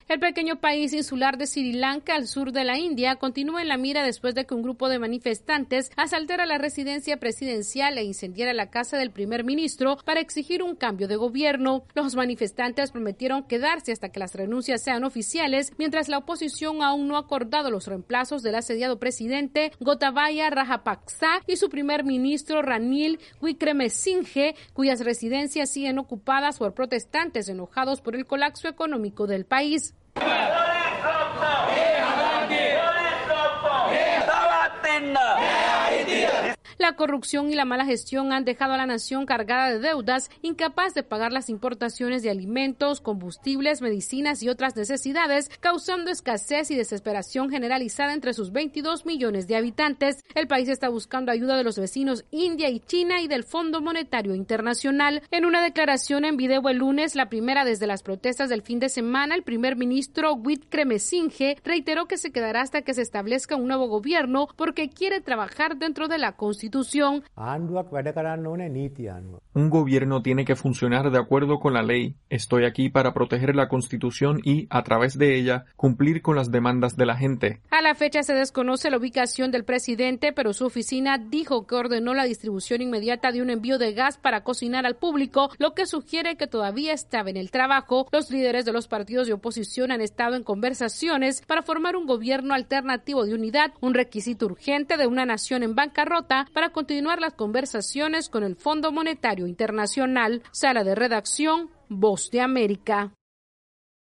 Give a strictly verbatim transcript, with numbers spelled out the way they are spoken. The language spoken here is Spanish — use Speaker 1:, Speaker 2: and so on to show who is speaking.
Speaker 1: El pequeño país insular de Sri Lanka, al sur de la India, continúa en la mira después de que un grupo de manifestantes asaltara la residencia presidencial e incendiara la casa del primer ministro para exigir un cambio de gobierno. Los manifestantes prometieron quedarse hasta que las renuncias sean oficiales, mientras la oposición aún no ha acordado los reemplazos del asediado presidente Gotabaya Rajapaksa y su primer ministro Ranil Wickremesinghe, cuyas residencias siguen ocupadas por protestantes enojados por el colapso económico del país. La corrupción y la mala gestión han dejado a la nación cargada de deudas, incapaz de pagar las importaciones de alimentos, combustibles, medicinas y otras necesidades, causando escasez y desesperación generalizada entre sus veintidós millones de habitantes. El país está buscando ayuda de los vecinos India y China y del Fondo Monetario Internacional. En una declaración en video el lunes, la primera desde las protestas del fin de semana, el primer ministro Wickremesinghe reiteró que se quedará hasta que se establezca un nuevo gobierno porque quiere trabajar dentro de la Constitución.
Speaker 2: Un gobierno tiene que funcionar de acuerdo con la ley. Estoy aquí para proteger la Constitución y, a través de ella, cumplir con las demandas de la gente.
Speaker 1: A la fecha se desconoce la ubicación del presidente, pero su oficina dijo que ordenó la distribución inmediata de un envío de gas para cocinar al público, lo que sugiere que todavía estaba en el trabajo. Los líderes de los partidos de oposición han estado en conversaciones para formar un gobierno alternativo de unidad, un requisito urgente de una nación en bancarrota, para continuar las conversaciones con el Fondo Monetario Internacional. Sala de redacción, Voz de América.